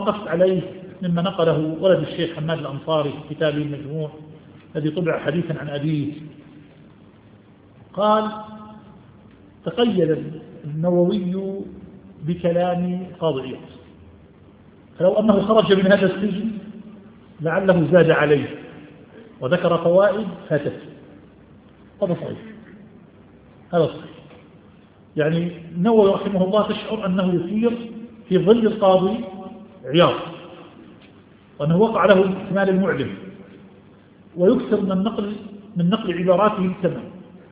وقفت عليه مما نقله ولد الشيخ حماد الأنصاري في كتابه المجموع الذي طبع حديثا عن أبيه. قال: تقيد النووي بكلام قاضي عياض، فلو أنه خرج من هذا السجن لعله زاد عليه وذكر فوائد فاتت. هذا صحيح، هذا صحيح. يعني النووي رحمه الله تشعر أنه يسير في ظل القاضي عياض، وأنه وقع له الاحتمال المعلم، ويكثر من نقل عباراته تمام.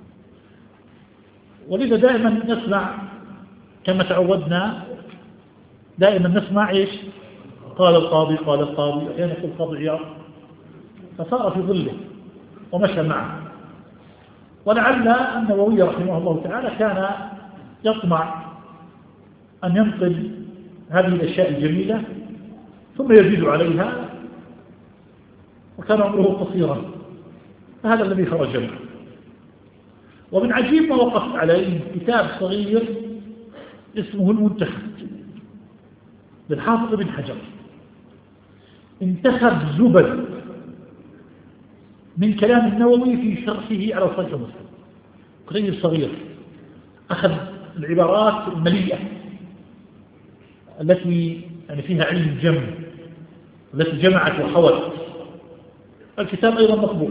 ولذا دائما نسمع كما تعودنا، دائما نسمع إيش؟ قال القاضي، قال القاضي، أحيانا يقول القاضي عياض، فصار في ظله ومشى معه. ولعل النووي رحمه الله تعالى كان يطمع أن ينقل هذه الأشياء الجميلة ثم يزيد عليها، وكان عمره قصيرا، فهذا الذي خرج منه. ومن عجيب ما وقفت عليه كتاب صغير اسمه المنتخب للحافظ بن حجر، انتخب زبد من كلام النووي في شرحه على صحيح مسلم. كتاب صغير أخذ العبارات المليئة التي يعني فيها علم الجمع، التي جمعت وحوت. الكتاب أيضا مطبوع،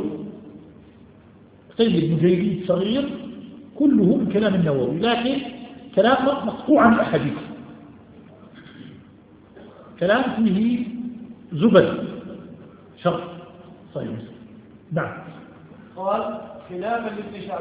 كتاب مجلد صغير كله من كلام النووي، لكن كلام مقطوع عن الأحاديث، كلام فيه زبد شرح صحيح مسلم. نعم. قال: خلافا لابن